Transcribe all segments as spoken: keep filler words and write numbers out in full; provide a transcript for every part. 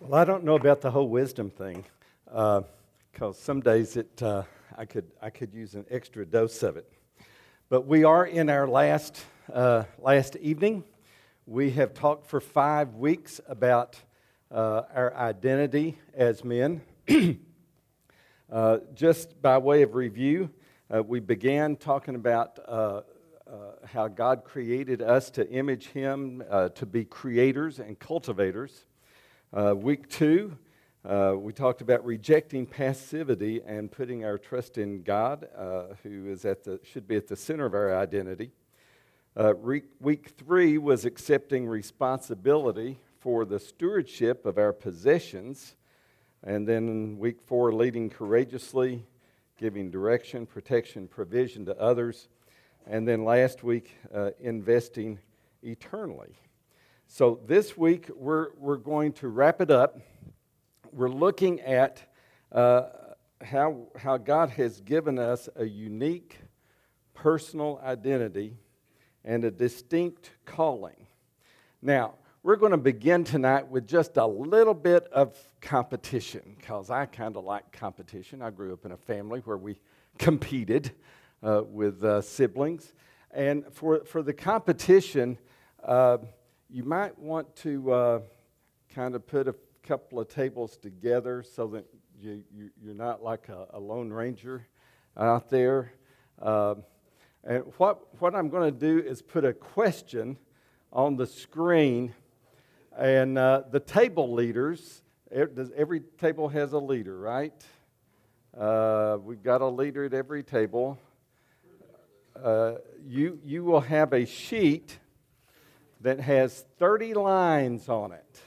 Well, I don't know about the whole wisdom thing, because uh, some days it uh, I could I could use an extra dose of it. But we are in our last uh, last evening. We have talked for five weeks about uh, our identity as men. uh, just by way of review, uh, we began talking about uh, uh, how God created us to image Him, uh, to be creators and cultivators. Uh, week two, uh, we talked about rejecting passivity and putting our trust in God, uh, who is at the should be at the center of our identity. Uh, re- week three was accepting responsibility for the stewardship of our possessions, and then in week four, leading courageously, giving direction, protection, provision to others, and then last week, uh, investing eternally. So this week, we're we're going to wrap it up. We're looking at uh, how how God has given us a unique personal identity and a distinct calling. Now, we're going to begin tonight with just a little bit of competition, because I kind of like competition. I grew up in a family where we competed uh, with uh, siblings. And for, for the competition, uh, you might want to uh, kind of put a couple of tables together so that you, you, you're not like a, a lone ranger out there. Uh, and what, what I'm going to do is put a question on the screen, and uh, the table leaders, every table has a leader, right? Uh, we've got a leader at every table. Uh, you, you will have a sheet that has thirty lines on it.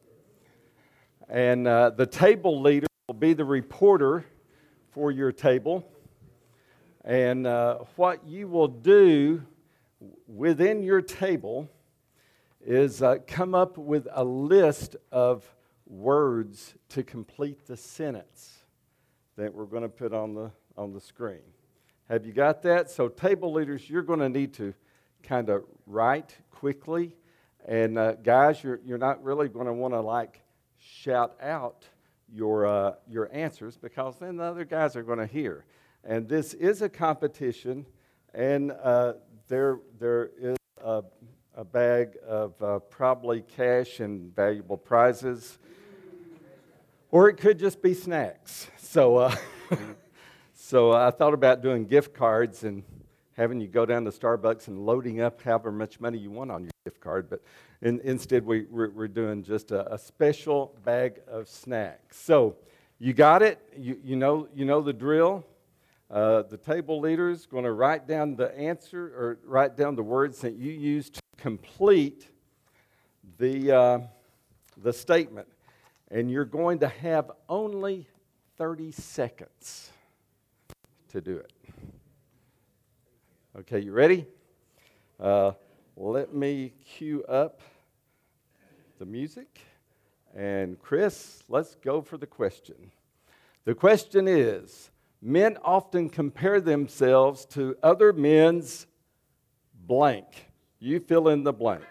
And uh, the table leader will be the reporter for your table. And uh, what you will do within your table is uh, come up with a list of words to complete the sentence that we're going to put on the on the screen. Have you got that? So table leaders, you're going to need to kind of write quickly. And uh, guys, you're you're not really going to want to like shout out your uh, your answers, because then the other guys are going to hear. And this is a competition, and uh, there there is a, a bag of uh, probably cash and valuable prizes, or it could just be snacks. So uh, so I thought about doing gift cards and having you go down to Starbucks and loading up however much money you want on your gift card, but in, instead we, we're, we're doing just a, a special bag of snacks. So you got it? You, you know you know the drill. Uh, the table leader is going to write down the answer, or write down the words that you use to complete the uh, the statement, and you're going to have only thirty seconds to do it. Okay, you ready? Uh, let me cue up the music. And Chris, let's go for the question. The question is, men often compare themselves to other men's blank. You fill in the blank.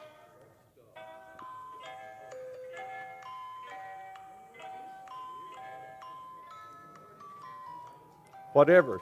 Whatever.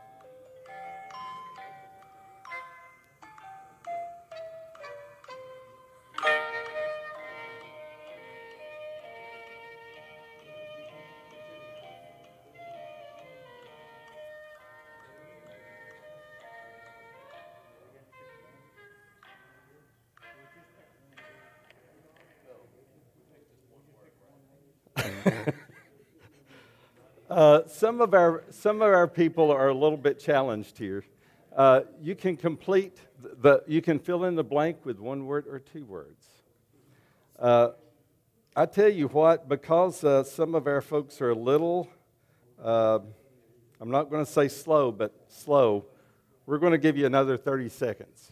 Uh, some of our some of our people are a little bit challenged here. Uh, you can complete the you can fill in the blank with one word or two words. Uh, I tell you what, because uh, some of our folks are a little, uh, I'm not going to say slow, but slow. We're going to give you another thirty seconds.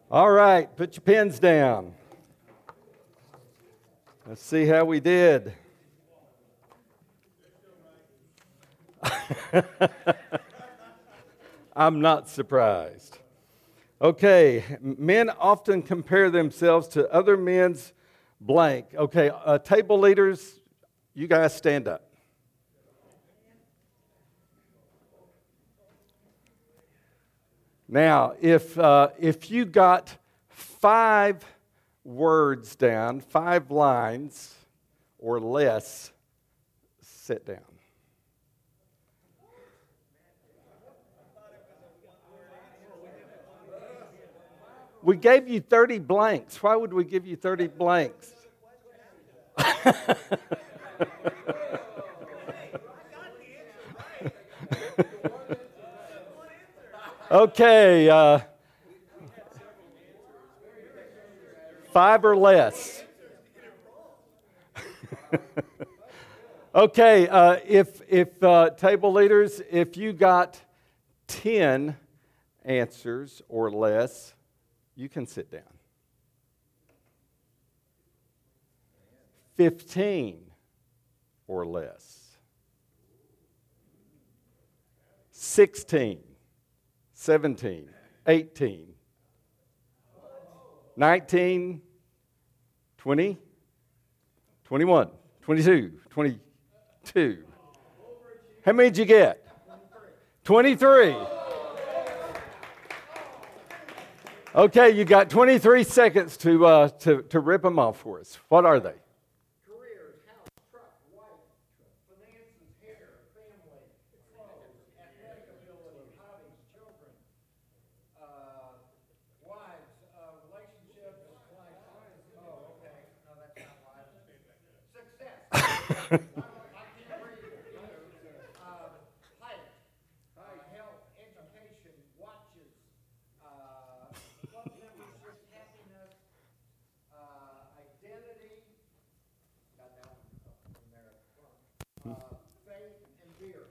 All right, put your pens down. Let's see how we did. I'm not surprised. Okay, men often compare themselves to other men's blank. Okay, uh, table leaders, you guys stand up. Now, if uh, if you got five words down, five lines or less, sit down. We gave you thirty blanks. Why would we give you thirty blanks? Okay, uh, five or less. Okay, uh, if if uh, table leaders, if you got ten answers or less, you can sit down. Fifteen or less. Sixteen. seventeen, eighteen, nineteen, twenty, twenty-one, twenty-two, twenty-two. How many did you get? twenty-three. Okay, you got twenty-three seconds to, uh, to, to rip them off for us. What are they? Careers, house, truck, wife, finances, hair, family, clothes, athletic ability, hobbies, children, uh, wives, uh, relationships, life. Oh, okay. No, that's not life. Success. I can't read. Uh, height, uh, health, education, watches, uh, club membership, happiness, uh, identity. Got that one up from there at the front. Uh, faith and beer.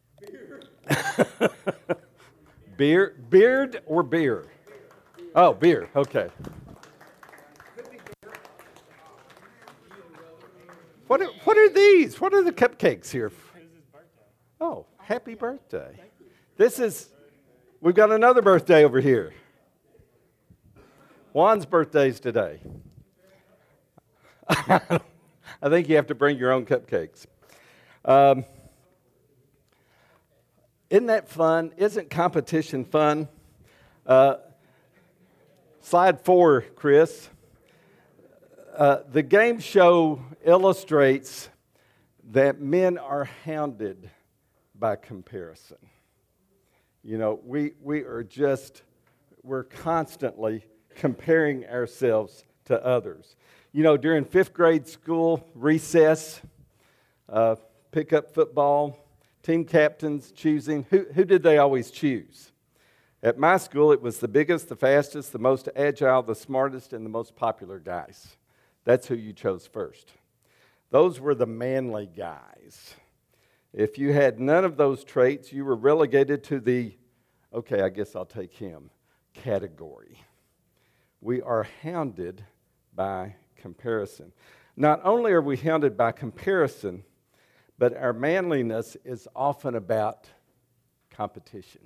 Beer. Beer, beard or beer? Oh, beer. Okay. What are, what are these? What are the cupcakes here? Oh, happy birthday. This is, we've got another birthday over here. Juan's birthday's today. I think you have to bring your own cupcakes. Um, isn't that fun? Isn't competition fun? Uh, slide four, Chris. Uh, the game show illustrates that men are hounded by comparison. You know, we, we are just, we're constantly comparing ourselves to others. You know, during fifth grade school recess, uh, pickup football, team captains choosing, who, who did they always choose? At my school, it was the biggest, the fastest, the most agile, the smartest, and the most popular guys. That's who you chose first. Those were the manly guys. If you had none of those traits, you were relegated to the, okay, I guess I'll take him, category. We are hounded by comparison. Not only are we hounded by comparison, but our manliness is often about competition.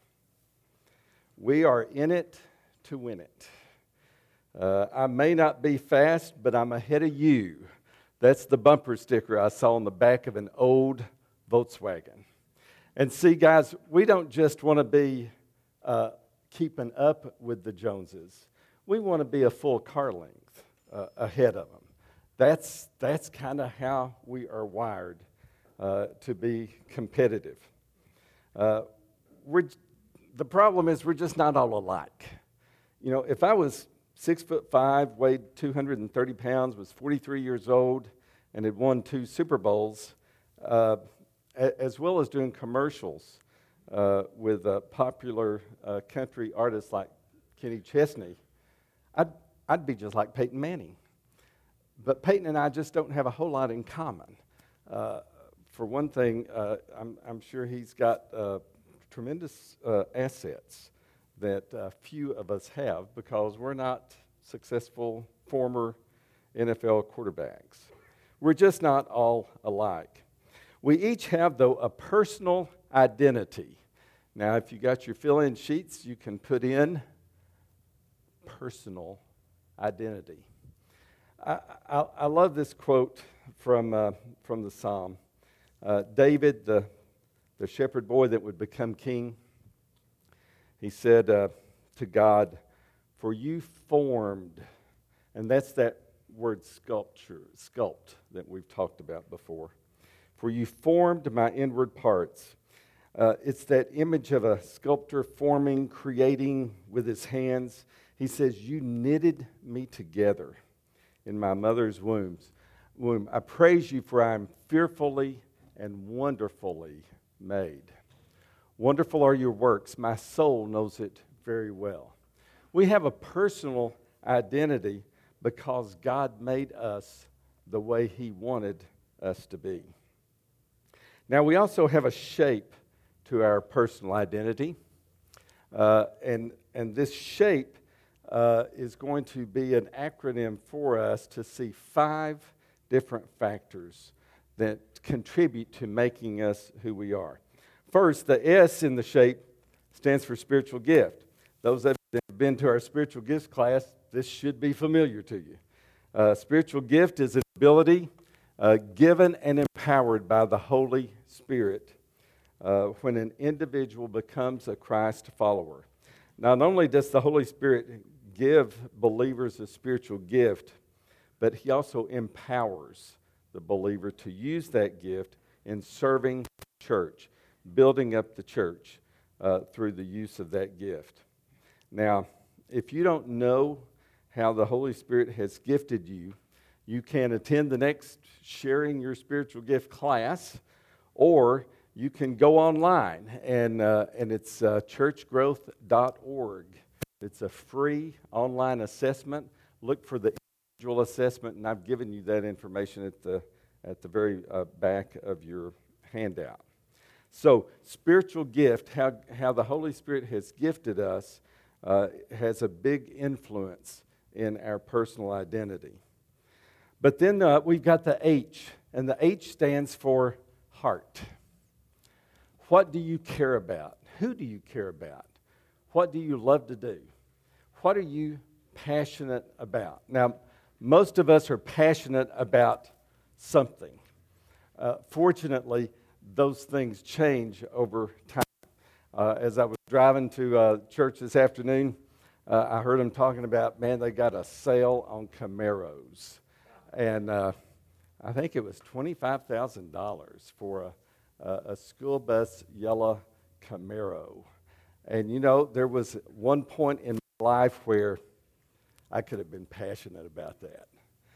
We are in it to win it. Uh, I may not be fast, but I'm ahead of you. That's the bumper sticker I saw on the back of an old Volkswagen. And see, guys, we don't just want to be uh, keeping up with the Joneses. We want to be a full car length uh, ahead of them. That's, that's kind of how we are wired uh, to be competitive. Uh, we're, the problem is we're just not all alike. You know, if I was six foot five, weighed two hundred thirty pounds, was forty-three years old, and had won two Super Bowls, uh, a- as well as doing commercials uh, with uh, popular uh, country artists like Kenny Chesney, I'd, I'd be just like Peyton Manning. But Peyton and I just don't have a whole lot in common. Uh, for one thing, uh, I'm, I'm sure he's got uh, tremendous uh, assets that uh, few of us have because we're not successful former N F L quarterbacks. We're just not all alike. We each have, though, a personal identity. Now, if you got your fill-in sheets, you can put in personal identity. I, I, I love this quote from uh, from the Psalm. Uh, David, the, the shepherd boy that would become king, he said uh, to God, "For you formed," and that's that word sculpture, sculpt that we've talked about before. "For you formed my inward parts." Uh, it's that image of a sculptor forming, creating with his hands. He says, "You knitted me together in my mother's wombs. womb. I praise you, for I am fearfully and wonderfully made. Wonderful are your works. My soul knows it very well." We have a personal identity because God made us the way He wanted us to be. Now, we also have a shape to our personal identity. Uh, and, and this shape uh, is going to be an acronym for us to see five different factors that contribute to making us who we are. First, the S in the shape stands for spiritual gift. Those that have been to our spiritual gifts class, this should be familiar to you. Uh, spiritual gift is an ability uh, given and empowered by the Holy Spirit uh, when an individual becomes a Christ follower. Not only does the Holy Spirit give believers a spiritual gift, but He also empowers the believer to use that gift in serving the church, building up the church uh, through the use of that gift. Now, if you don't know how the Holy Spirit has gifted you, you can attend the next Sharing Your Spiritual Gift class, or you can go online, and uh, and it's uh, church growth dot org. It's a free online assessment. Look for the individual assessment, and I've given you that information at the at the very uh, back of your handout. So, spiritual gift, how how the Holy Spirit has gifted us, uh, has a big influence in our personal identity. But then uh, we've got the H, and the H stands for heart. What do you care about? Who do you care about? What do you love to do? What are you passionate about? Now, most of us are passionate about something. Uh, fortunately, those things change over time. Uh, as I was driving to uh, church this afternoon, uh, I heard them talking about, man, they got a sale on Camaros. And uh, I think it was twenty-five thousand dollars for a Uh, a school bus yellow Camaro. And you know, there was one point in my life where I could have been passionate about that.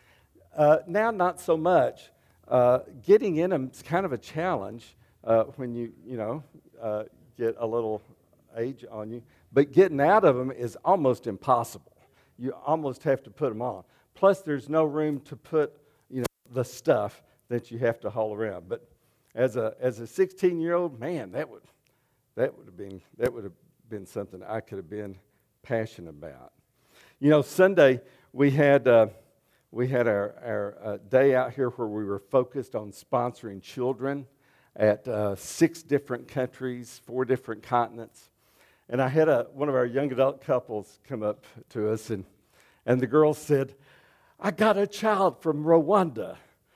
Uh, now, not so much. Uh, getting in them is kind of a challenge uh, when you, you know, uh, get a little age on you. But getting out of them is almost impossible. You almost have to put them on. Plus, there's no room to put, you know, the stuff that you have to haul around. But As a as a sixteen-year-old, man, that would that would have been that would have been something I could have been passionate about. You know, Sunday we had uh, we had our our uh, day out here where we were focused on sponsoring children at uh, six different countries, four different continents, and I had a one of our young adult couples come up to us, and and the girl said, "I got a child from Rwanda,"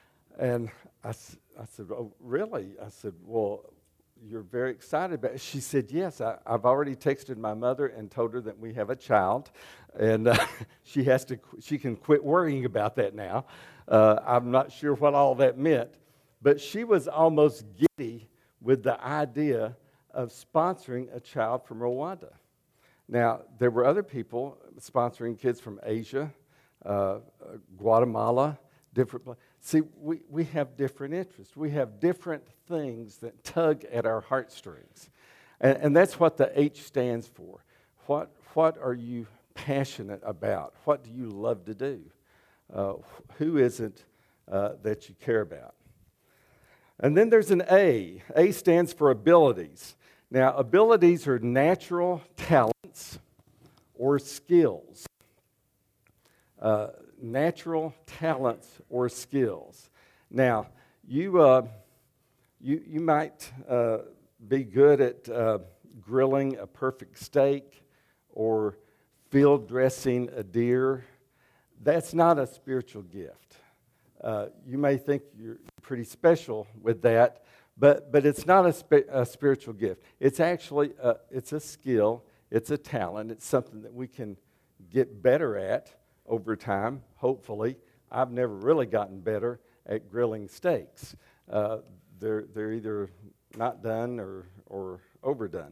and I. I said, "Oh, really?" I said, "Well, you're very excited about it." She said, "Yes, I, I've already texted my mother and told her that we have a child, and uh, she has to. She can quit worrying about that now." Uh, I'm not sure what all that meant, but she was almost giddy with the idea of sponsoring a child from Rwanda. Now, there were other people sponsoring kids from Asia, uh, Guatemala, different places. See, we, we have different interests. We have different things that tug at our heartstrings. And, and that's what the H stands for. What, what are you passionate about? What do you love to do? Uh, who is it uh, that you care about? And then there's an A. A stands for abilities. Now, abilities are natural talents talents or skills. Uh, natural talents or skills. Now, you uh, you you might uh, be good at uh, grilling a perfect steak or field dressing a deer. That's not a spiritual gift. Uh, you may think you're pretty special with that, but but it's not a, spe- a spiritual gift. It's actually a, it's a skill. It's a talent. It's something that we can get better at over time, hopefully. I've never really gotten better at grilling steaks. Uh, they're they're either not done or or overdone.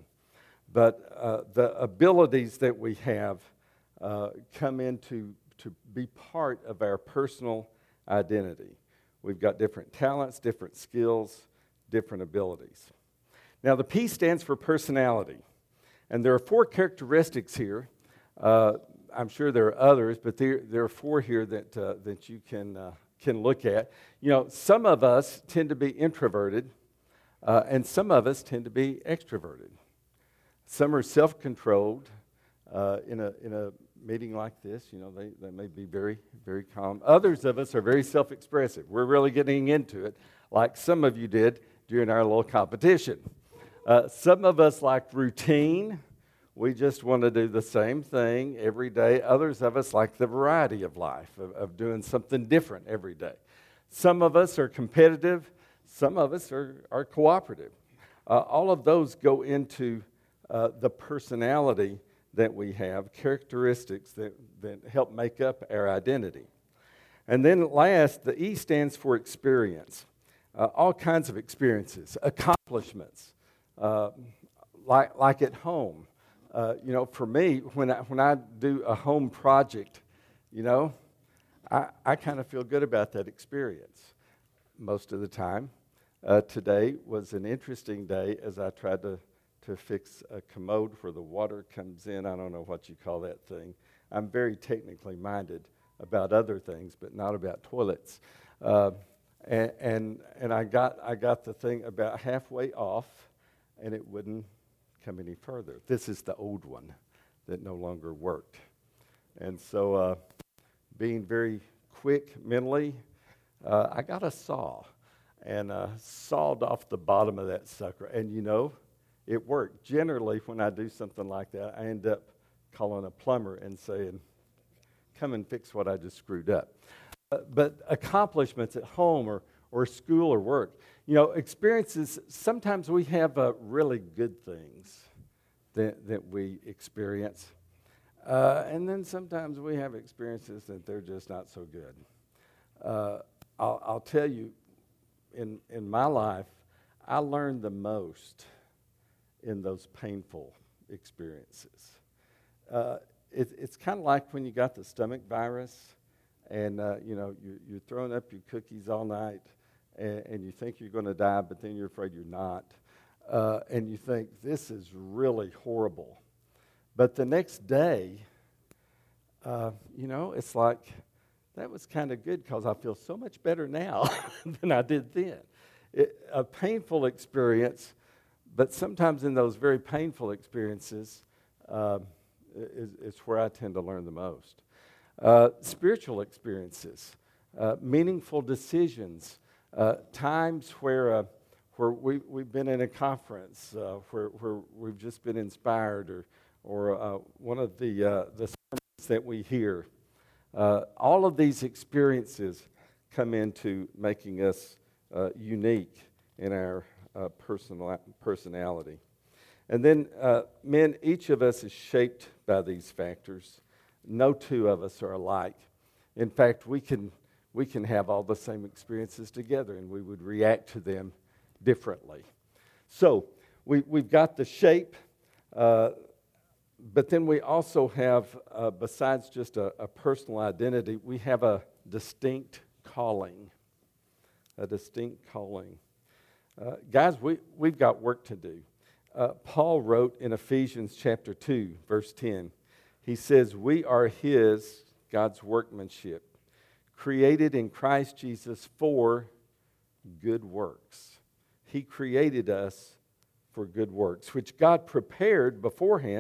But uh, the abilities that we have uh, come into to be part of our personal identity. We've got different talents, different skills, different abilities. Now, the P stands for personality. And there are four characteristics here. Uh, I'm sure there are others, but there, there are four here that, uh, that you can, uh, can look at. You know, some of us tend to be introverted, uh, and some of us tend to be extroverted. Some are self-controlled. Uh, in a in a meeting like this, you know, they, they may be very, very calm. Others of us are very self-expressive. We're really getting into it, like some of you did during our little competition. Uh, some of us like routine. We just want to do the same thing every day. Others of us like the variety of life, of, of doing something different every day. Some of us are competitive. Some of us are, are cooperative. Uh, all of those go into uh, the personality that we have, characteristics that, that help make up our identity. And then last, the E stands for experience. Uh, all kinds of experiences, accomplishments, uh, like, like at home. Uh, you know, for me, when I, when I do a home project, you know, I, I kind of feel good about that experience most of the time. Uh, today was an interesting day as I tried to to fix a commode where the water comes in. I don't know what you call that thing. I'm very technically minded about other things, but not about toilets. Uh, and, and and I got I got the thing about halfway off, and it wouldn't come any further. This is the old one that no longer worked. And so, uh, being very quick mentally, uh, I got a saw and uh, sawed off the bottom of that sucker. And you know, it worked. Generally, when I do something like that, I end up calling a plumber and saying, come and fix what I just screwed up. Uh, but accomplishments at home or, or school or work, you know, experiences, sometimes we have uh, really good things that, that we experience. Uh, and then sometimes we have experiences that they're just not so good. Uh, I'll, I'll tell you, in, in my life, I learned the most in those painful experiences. Uh, it, it's kind of like when you got the stomach virus and, uh, you know, you're, you're throwing up your cookies all night and, and you think you're going to die, but then you're afraid you're not. Uh, and you think, this is really horrible. But the next day, uh, you know, it's like, that was kind of good because I feel so much better now than I did then. It, a painful experience. But sometimes in those very painful experiences uh, is, is where I tend to learn the most. Uh, spiritual experiences, uh, meaningful decisions, uh, times where uh, where we, we've been in a conference, uh, where, where we've just been inspired, or or uh, one of the, uh, the sermons that we hear. Uh, all of these experiences come into making us uh, unique in our Uh, personal, personality. And then, uh, men, each of us is shaped by these factors. No two of us are alike. In fact, we can we can have all the same experiences together, and we would react to them differently. So we, we've got the shape, uh, but then we also have, uh, besides just a, a personal identity, we have a distinct calling. A distinct calling. Uh, guys, we, we've got work to do. Uh, Paul wrote in Ephesians chapter two, verse ten, he says, we are his, God's workmanship, created in Christ Jesus for good works. He created us for good works, which God prepared beforehand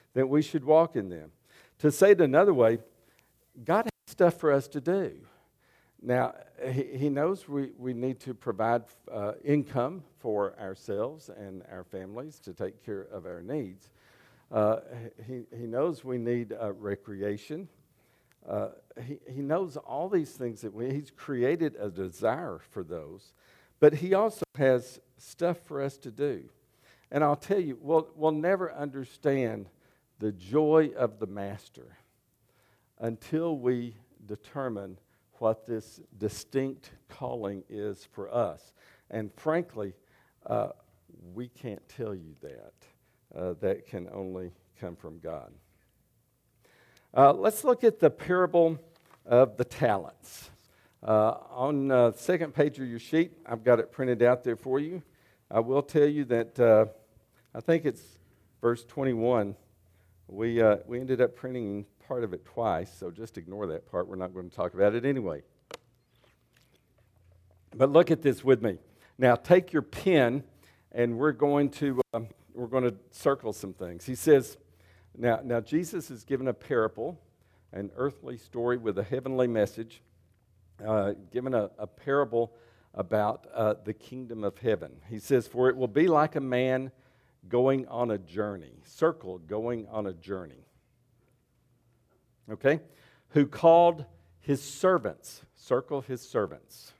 then we should walk in them. To say it another way, God has stuff for us to do. Now, he, he knows we, we need to provide uh, income for ourselves and our families to take care of our needs. Uh, he, he knows we need uh, recreation. Uh, he, he knows all these things that we, he's created a desire for those. But he also has stuff for us to do. And I'll tell you, we'll, we'll never understand the joy of the master until we determine what this distinct calling is for us. And frankly, uh, we can't tell you that. Uh, that can only come from God. Uh, let's look at the parable of the talents. Uh, on the uh, second page of your sheet, I've got it printed out there for you. I will tell you that uh, I think it's verse twenty-one. We uh, we ended up printing part of it twice, so just ignore that part. We're not going to talk about it anyway. But look at this with me. Now, take your pen, and we're going to um, we're going to circle some things. He says, now, now Jesus is given a parable, an earthly story with a heavenly message, uh, given a, a parable about uh, the kingdom of heaven. He says, for it will be like a man going on a journey, circle, going on a journey, okay, who called his servants, circle his servants,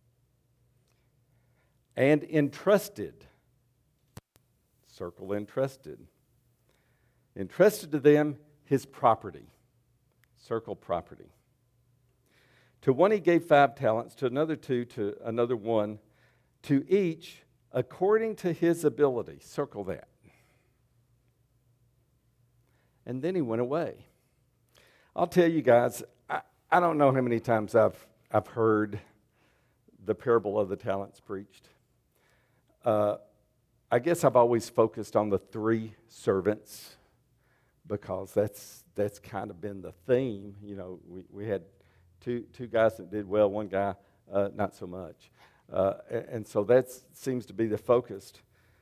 and entrusted, circle entrusted, entrusted to them his property, circle property. To one he gave five talents, to another two, to another one, to each according to his ability, circle that. And then he went away. I'll tell you guys, I, I don't know how many times I've I've heard the parable of the talents preached. Uh, I guess I've always focused on the three servants because that's that's kind of been the theme. You know, we, we had two two guys that did well, one guy uh, not so much. Uh, and, and so that seems to be the focus.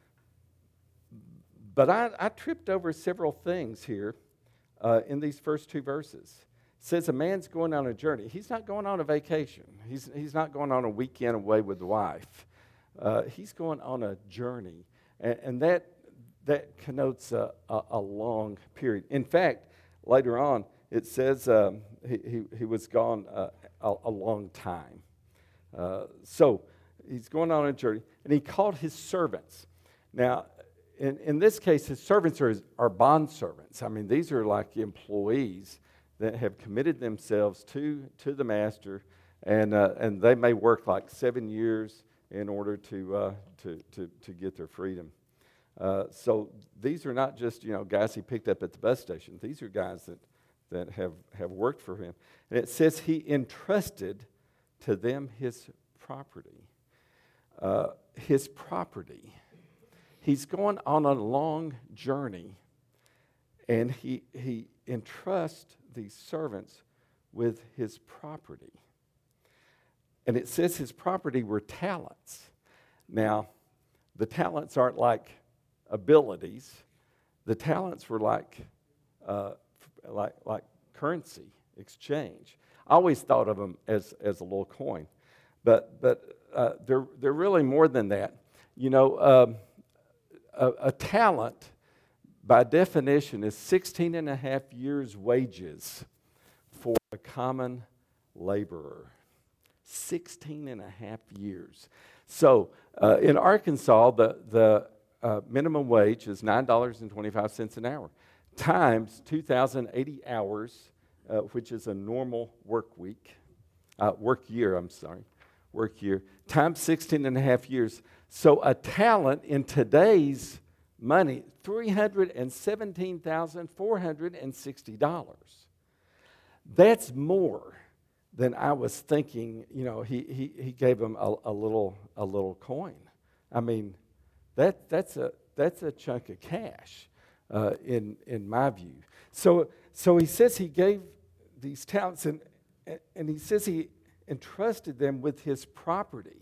But I, I tripped over several things here uh, in these first two verses. It says a man's going on a journey. He's not going on a vacation. He's, he's not going on a weekend away with the wife. Uh, he's going on a journey. And, and that that connotes a, a, a long period. In fact, later on, it says um, he, he, he was gone uh, a, a long time. Uh, so he's going on a journey, and he called his servants. Now, in, in this case, his servants are, are bond servants. I mean, these are like employees that have committed themselves to, to the master, and uh, and they may work like seven years in order to uh, to, to to get their freedom. Uh, so these are not just, you know, guys he picked up at the bus station. These are guys that that have, have worked for him. And it says he entrusted to them his property. Uh, his property. He's going on a long journey, and he he entrusts these servants with his property. And it says his property were talents. Now, the talents aren't like abilities. The talents were like uh, like like currency exchange. I always thought of them as as a little coin, but but uh, they're they're really more than that. You know, um, a, a talent, by definition, is sixteen and a half years' wages for a common laborer. Sixteen and a half years. So uh, in Arkansas, the the uh, minimum wage is nine dollars and twenty five cents an hour, times two thousand eighty hours, uh, which is a normal work week, uh, work year. I'm sorry, work year times sixteen and a half years. So a talent in today's money, three hundred and seventeen thousand four hundred and sixty dollars. That's more than I was thinking. You know, he he he gave them a, a little a little coin. I mean, that that's a that's a chunk of cash, uh, in in my view. So so he says he gave these talents, and and he says he entrusted them with his property.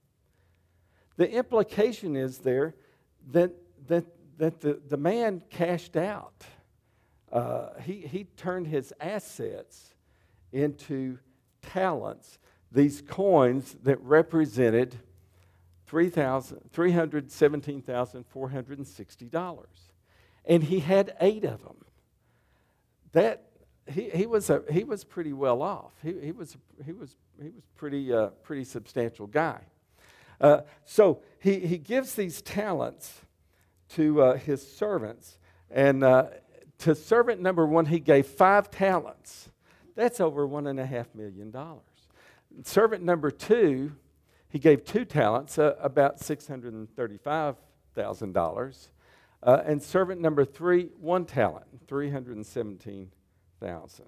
The implication is there that that that the, the man cashed out. uh, he, he turned his assets into talents, these coins that represented three hundred seventeen thousand four hundred sixty dollars. And he had eight of them. That he, he was a he was pretty well off. He, he was he was he was pretty uh, pretty substantial guy. Uh, so he, he gives these talents to uh, his servants, and uh, to servant number one he gave five talents. That's over one and a half million dollars. Servant number two, he gave two talents, uh, about six hundred and thirty-five thousand dollars, uh, and servant number three, one talent, three hundred and seventeen thousand.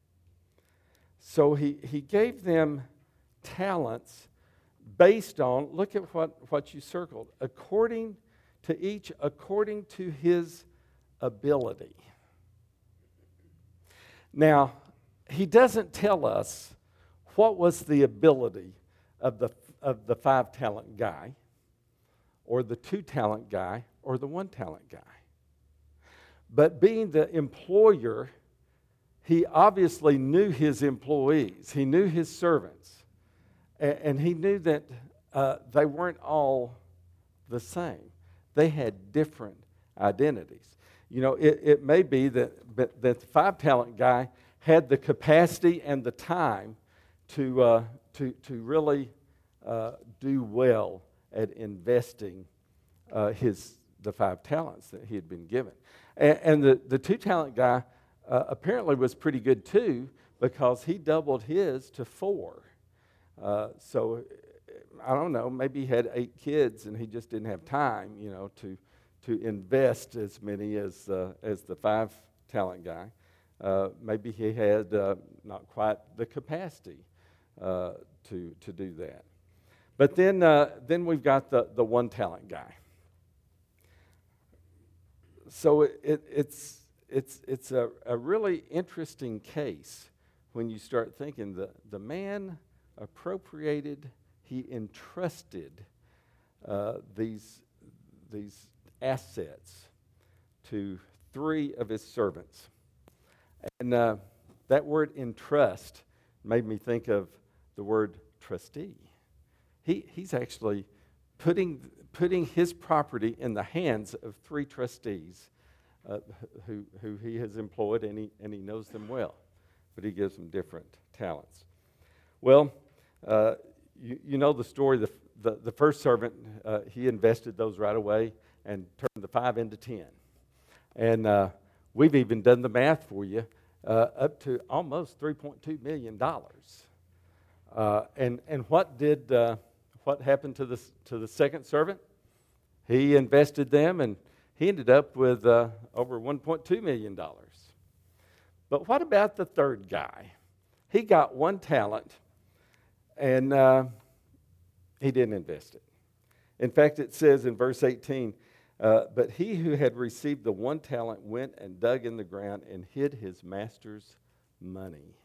So he he gave them talents based on, look at what, what you circled, according to each, according to his ability. Now, he doesn't tell us what was the ability of the of the five talent guy, or the two talent guy, or the one talent guy. But being the employer, he obviously knew his employees. He knew his servants. And he knew that uh, they weren't all the same. They had different identities. You know, it, it may be that, that the five-talent guy had the capacity and the time to, uh, to, to really uh, do well at investing uh, his the five talents that he had been given. And, and the, the two-talent guy uh, apparently was pretty good too, because he doubled his to four. Uh, so, I don't know, maybe he had eight kids and he just didn't have time, you know, to to invest as many as uh, as the five-talent guy. Uh, maybe he had uh, not quite the capacity uh, to to do that. But then uh, then we've got the, the one-talent guy. So it, it, it's it's it's a, a really interesting case when you start thinking the the man appropriated, he entrusted uh, these, these assets to three of his servants. And uh, that word entrust made me think of the word trustee. He, he's actually putting, putting his property in the hands of three trustees uh, who, who he has employed, and he, and he knows them well, but he gives them different talents. Well, uh, you, you know the story. The, the, the first servant, uh, he invested those right away and turned the five into ten. And uh, we've even done the math for you, uh, up to almost three point two million dollars. Uh, and and what did uh, what happened to the to the second servant? He invested them, and he ended up with uh, over one point two million dollars. But what about the third guy? He got one talent. And uh, he didn't invest it. In fact, it says in verse eighteen, uh, but he who had received the one talent went and dug in the ground and hid his master's money.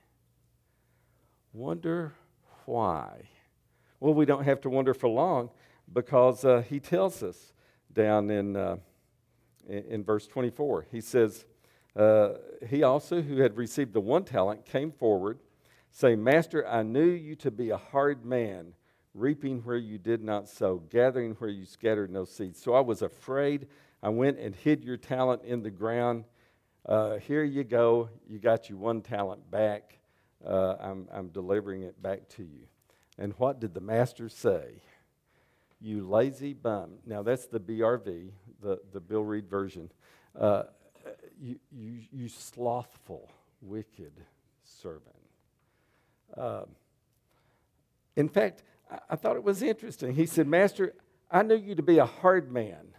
Wonder why? Well, we don't have to wonder for long, because uh, he tells us down in, uh, in, in verse twenty-four. He says, uh, he also who had received the one talent came forward, saying, Master, I knew you to be a hard man, reaping where you did not sow, gathering where you scattered no seed. So I was afraid. I went and hid your talent in the ground. Uh, here you go. You got your one talent back. Uh, I'm, I'm delivering it back to you. And what did the master say? You lazy bum. Now that's the B R V, the, the Bill Reed version. Uh, you, you, you slothful, wicked servant. Uh, in fact, I, I thought it was interesting. He said, Master, I knew you to be a hard man.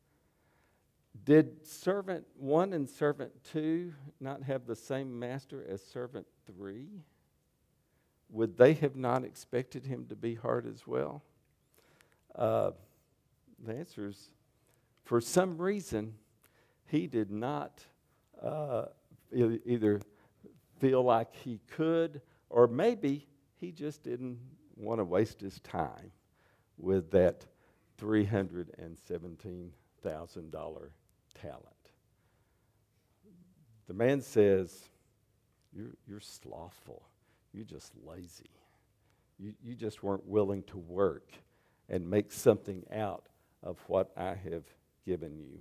Did servant one and servant two not have the same master as servant three? Would they have not expected him to be hard as well? Uh, the answer is, for some reason, he did not uh, e- either feel like he could, or maybe he just didn't want to waste his time with that three hundred seventeen thousand dollars talent. The man says, you're, you're slothful. You're just lazy. You, you just weren't willing to work and make something out of what I have given you.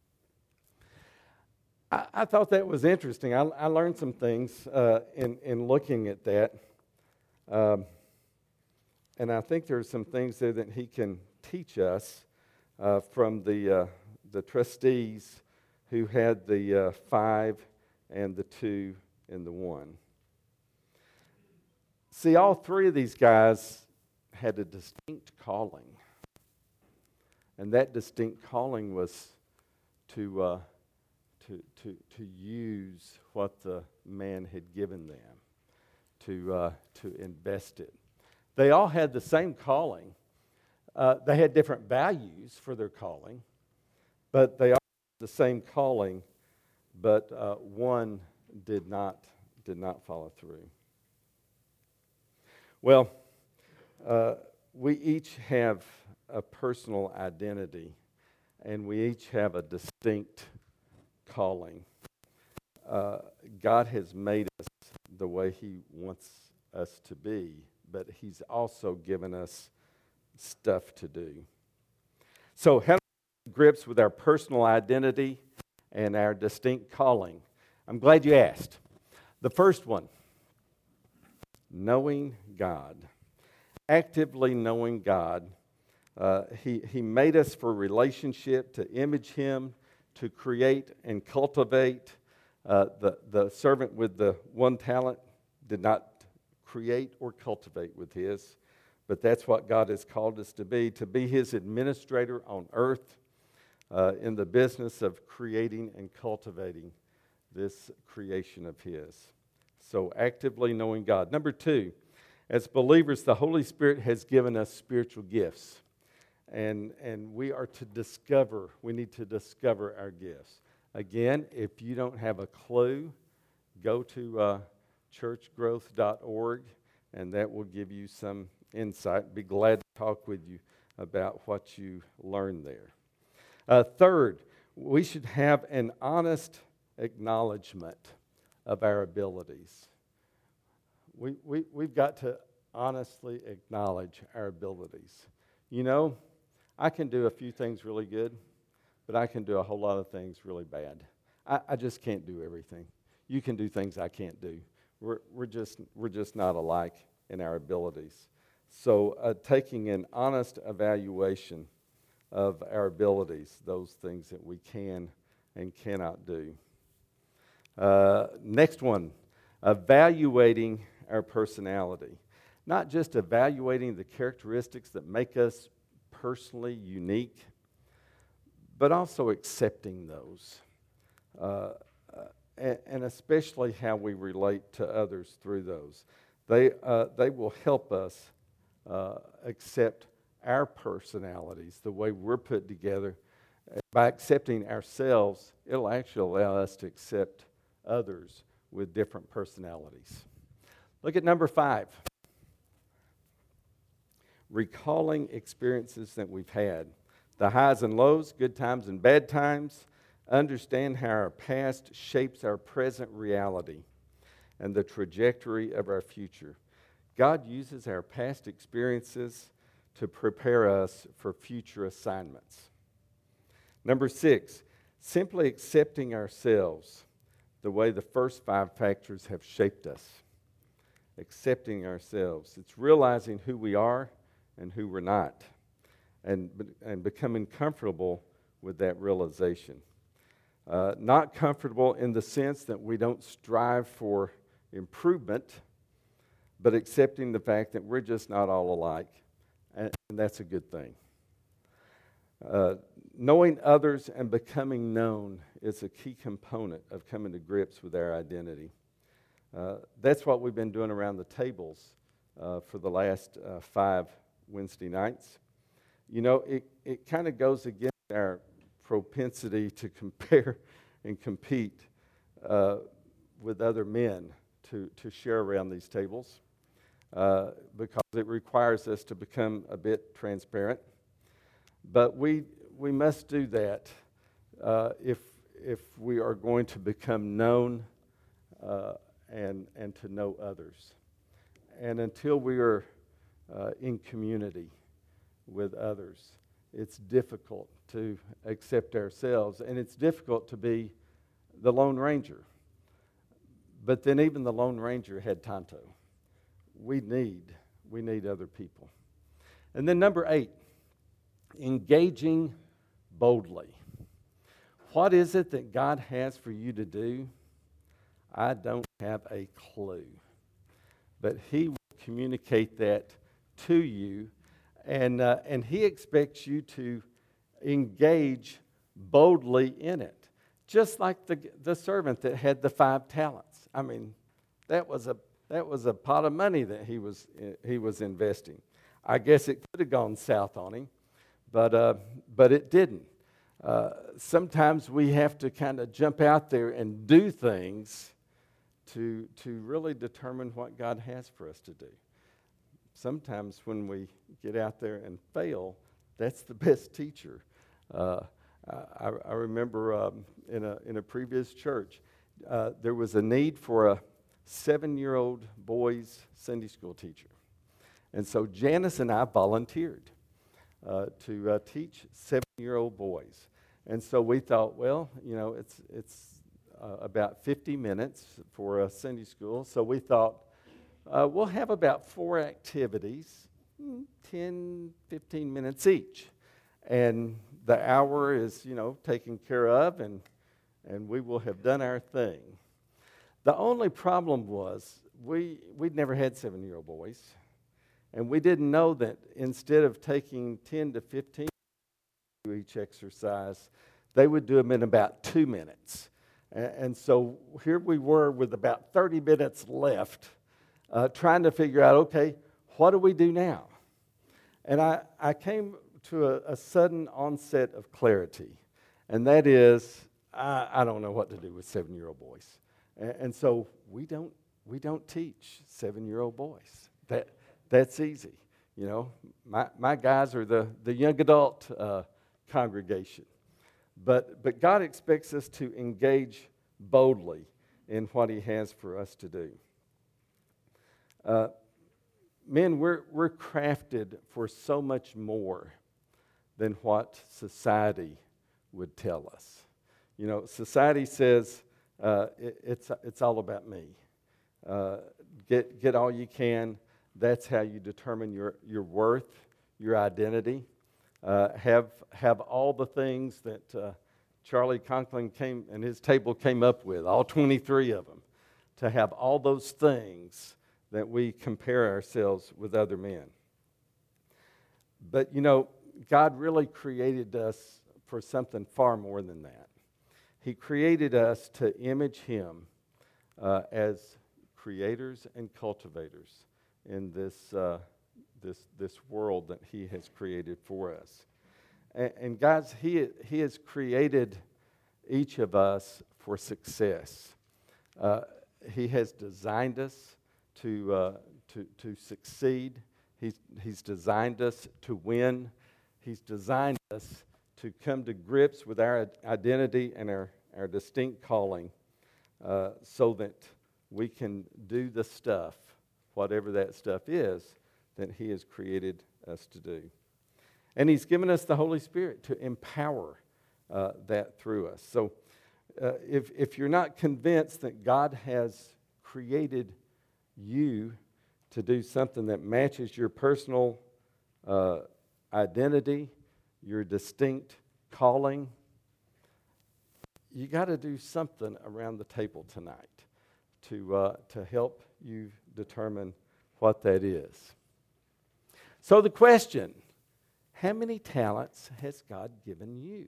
I, I thought that was interesting. I, I learned some things uh, in, in looking at that. Um, and I think there's some things there that he can teach us uh, from the, uh, the trustees who had the uh, five and the two and the one. See, all three of these guys had a distinct calling. And that distinct calling was to, uh, to, to, to use what the man had given them, to, uh, to invest it. They all had the same calling. Uh, they had different values for their calling, but they all had the same calling, but uh, one did not, did not follow through. Well, uh, we each have a personal identity, and we each have a distinct calling. Uh, God has made us the way He wants us to be, but He's also given us stuff to do. So, how do we get to grips with our personal identity and our distinct calling? I'm glad you asked. The first one, knowing God. Actively knowing God. Uh, he, he made us for relationship, to image Him, to create and cultivate. Uh, the, the servant with the one talent did not create or cultivate with his, but that's what God has called us to be, to be His administrator on earth uh, in the business of creating and cultivating this creation of His. So actively knowing God. Number two, as believers, the Holy Spirit has given us spiritual gifts. And, and we are to discover, we need to discover our gifts. Again, if you don't have a clue, go to uh, church growth dot org, and that will give you some insight. Be glad to talk with you about what you learned there. Uh, third, we should have an honest acknowledgement of our abilities. We, we, we've got to honestly acknowledge our abilities. You know, I can do a few things really good, but I can do a whole lot of things really bad. I, I just can't do everything. You can do things I can't do. We're, we're, just, we're just not alike in our abilities. So uh, taking an honest evaluation of our abilities, those things that we can and cannot do. Uh, next one, evaluating our personality. Not just evaluating the characteristics that make us personally unique, but also accepting those. Uh, and, and especially how we relate to others through those. They, uh, they will help us uh, accept our personalities, the way we're put together. By accepting ourselves, it'll actually allow us to accept others with different personalities. Look at number five. Recalling experiences that we've had. The highs and lows, good times and bad times. Understand how our past shapes our present reality and the trajectory of our future. God uses our past experiences to prepare us for future assignments. Number six, simply accepting ourselves the way the first five factors have shaped us. Accepting ourselves. It's realizing who we are and who we're not, and, and becoming comfortable with that realization. Uh, not comfortable in the sense that we don't strive for improvement, but accepting the fact that we're just not all alike, and, and that's a good thing. Uh, knowing others and becoming known is a key component of coming to grips with our identity. Uh, that's what we've been doing around the tables uh, for the last uh, five Wednesday nights. You know, it, it kind of goes against our propensity to compare and compete uh, with other men to, to share around these tables uh, because it requires us to become a bit transparent. But we we must do that uh, if if we are going to become known uh, and and to know others. And until we are uh, in community with others, it's difficult to accept ourselves, and it's difficult to be the Lone Ranger. But then even the Lone Ranger had Tonto. We need, we need other people. And then number eight, engaging boldly. What is it that God has for you to do? I don't have a clue. But He will communicate that to you, and uh, and He expects you to engage boldly in it. Just like the the servant that had the five talents. I mean, that was a that was a pot of money that he was he was investing. I guess it could have gone south on him, but uh, but it didn't. Uh, sometimes we have to kind of jump out there and do things to to really determine what God has for us to do. Sometimes when we get out there and fail, that's the best teacher. Uh, I, I remember um, in a in a previous church, uh, there was a need for a seven-year-old boy's Sunday school teacher, and so Janice and I volunteered uh, to uh, teach seven-year-old boys. And so we thought, well, you know, it's it's uh, about fifty minutes for a Sunday school. So we thought uh, we'll have about four activities, ten, fifteen minutes each. And the hour is, you know, taken care of, and and we will have done our thing. The only problem was we, we'd never had seven-year-old boys, and we didn't know that instead of taking ten to fifteen to each exercise, they would do them in about two minutes. And, and so here we were with about thirty minutes left, uh, trying to figure out, okay, what do we do now? And I, I came to a, a sudden onset of clarity, and that is, I, I don't know what to do with seven-year-old boys. And, and so we don't we don't teach seven-year-old boys. That that's easy, you know. My my guys are the the young adult uh, congregation, but but God expects us to engage boldly in what He has for us to do. Uh, men, we're we're crafted for so much more than what society would tell us. You know, society says uh, it, it's it's all about me. Uh, get get all you can. That's how you determine your your worth, your identity. Uh, have have all the things that uh, Charlie Conklin came and his table came up with, all twenty-three of them, to have all those things that we compare ourselves with other men. But you know, God really created us for something far more than that. He created us to image Him uh, as creators and cultivators in this uh, this this world that He has created for us. And, and guys, He He has created each of us for success. Uh, he has designed us to uh, to to succeed. He's He's designed us to win. He's designed us to come to grips with our identity and our, our distinct calling uh, so that we can do the stuff, whatever that stuff is, that He has created us to do. And He's given us the Holy Spirit to empower uh, that through us. So uh, if, if you're not convinced that God has created you to do something that matches your personal uh, identity, your distinct calling, you got to do something around the table tonight to uh, to help you determine what that is. So the question, how many talents has God given you?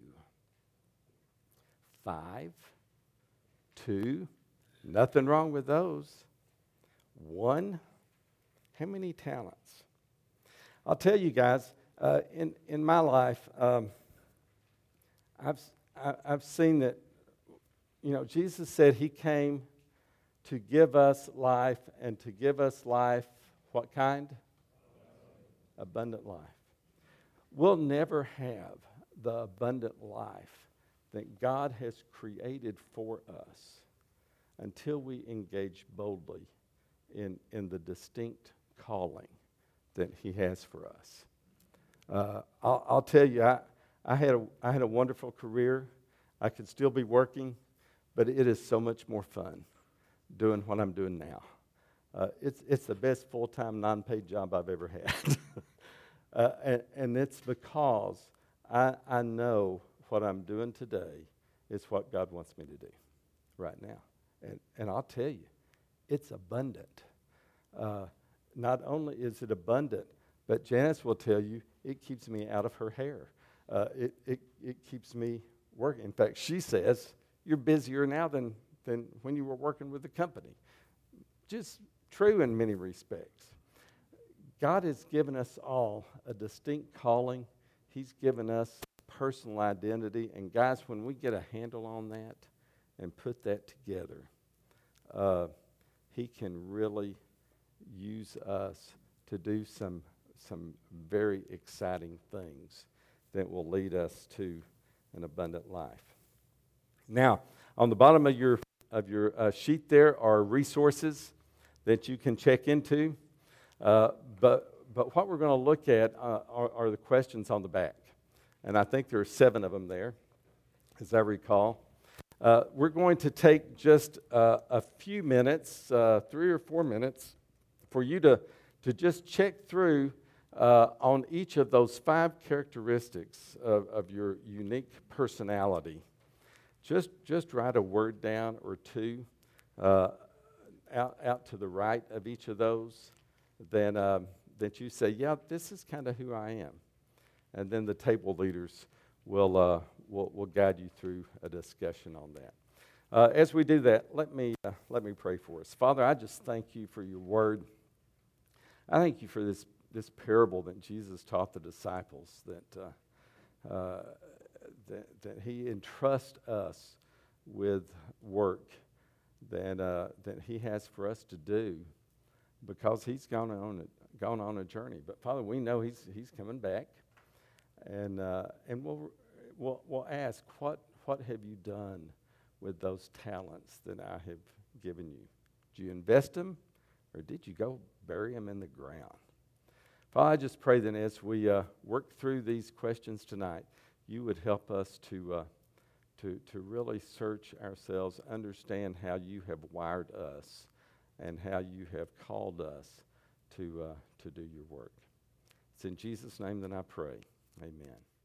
Five? Two? Nothing wrong with those. One? How many talents? I'll tell you guys, Uh, in in my life, um, I've I, I've seen that, you know, Jesus said He came to give us life, and to give us life, what kind? Abundant life. We'll never have the abundant life that God has created for us until we engage boldly in, in the distinct calling that he has for us. Uh, I'll, I'll tell you, I, I, had a, I had a wonderful career. I could still be working, but it is so much more fun doing what I'm doing now. Uh, it's, it's the best full-time, non-paid job I've ever had. uh, and, and it's because I, I know what I'm doing today is what God wants me to do right now. And, and I'll tell you, it's abundant. Uh, not only is it abundant, but Janice will tell you it keeps me out of her hair. Uh, it, it, it keeps me working. In fact, she says, you're busier now than, than when you were working with the company. Just true in many respects. God has given us all a distinct calling. He's given us personal identity. And guys, when we get a handle on that and put that together, uh, he can really use us to do some some very exciting things that will lead us to an abundant life. Now, on the bottom of your of your uh, sheet there are resources that you can check into, uh, but but what we're going to look at uh, are, are the questions on the back, and I think there are seven of them there, as I recall. Uh, we're going to take just uh, a few minutes, uh, three or four minutes, for you to, to just check through uh, on each of those five characteristics of, of your unique personality. Just, just write a word down or two uh, out, out to the right of each of those, then uh, that you say, yeah, this is kind of who I am. And then the table leaders will uh, will will guide you through a discussion on that. Uh, as we do that, let me uh, let me pray for us. Father, I just thank you for your word. I thank you for this this parable that Jesus taught the disciples, that uh, uh, that, that he entrusts us with work that uh, that he has for us to do, because he's gone on a, gone on a journey. But Father, we know he's he's coming back. And uh, and we'll, we'll we'll ask, what what have you done with those talents that I have given you? Did you invest them, or did you go bury them in the ground? Father, I just pray that as we uh, work through these questions tonight, you would help us to uh, to to really search ourselves, understand how you have wired us, and how you have called us to uh, to do your work. It's in Jesus' name that I pray. Amen.